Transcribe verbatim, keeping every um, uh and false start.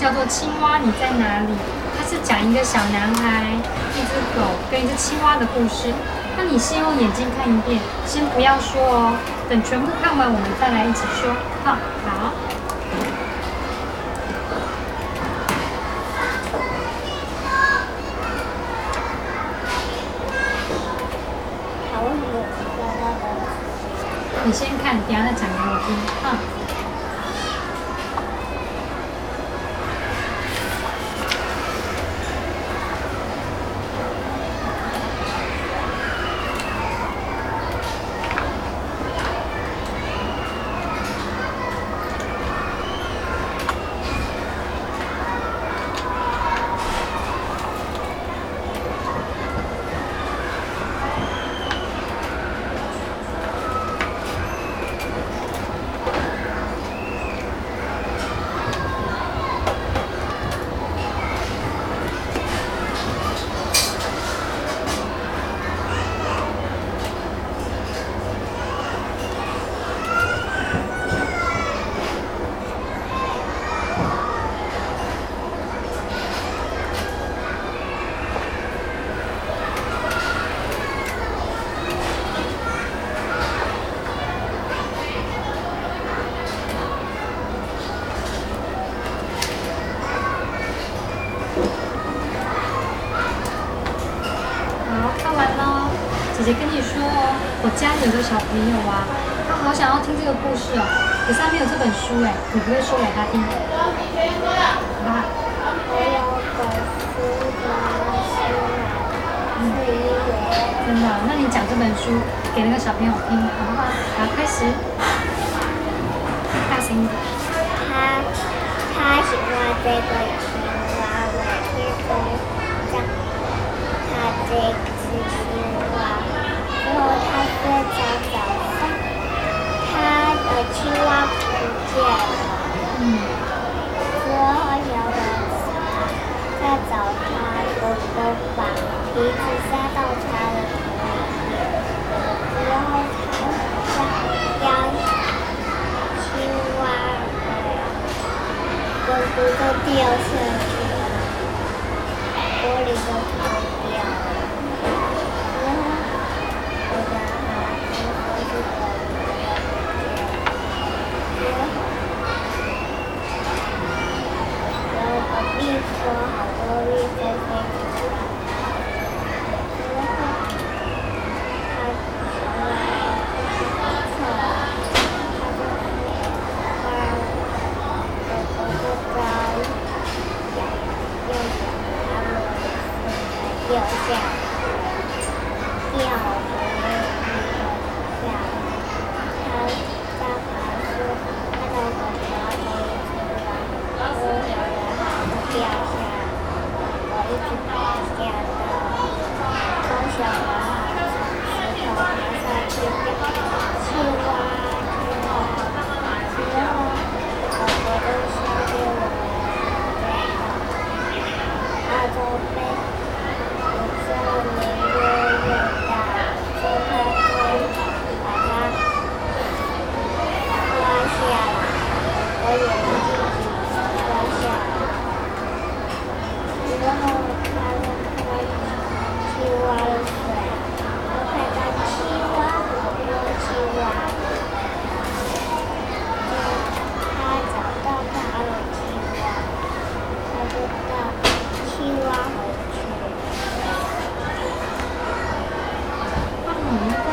叫做《青蛙你在哪里》，它是讲一个小男孩、一只狗跟一只青蛙的故事。那你先用眼睛看一遍，先不要说哦，等全部看完我们再来一起说。好，好。 好，为什么我不知道它的？ 你先看，等一下再讲给我听。嗯。姐姐跟你说哦，我家里有个小朋友啊，他好想要听这个故事哦，可是他没有这本书哎，你不会说给他听？好吧？ 我有本书的是真的？那你讲这本书给那个小朋友听，好不好？好，开始，大声一点。 他他喜欢这个青蛙，每天都让他这只青蛙。然后他睡着早上，他的青蛙不见了。 嗯。 之后有的在找他，狗狗把鼻子塞到他的头里面，然后他将青蛙的根部都掉下去了，玻璃都破掉了。然后我的孩子都是狗狗的，然后。然后隔壁说好多蜜蜂飞出来，然后他从来不错，他就是把狗狗的高痒又想它们掉下来，掉回那个下来，他大牌说他的狗狗可以出来，说。掉下来，我一直爬下到从小男孩从石头爬下去，青蛙，青蛙，之后狗狗都下给我了，它就被有时候年越越大，所以它就把它抓下来，我也自己抓下来。然后看了看青蛙的水，我看到青蛙好多青蛙，他找到他的青蛙，他就到青蛙回去。 嗯。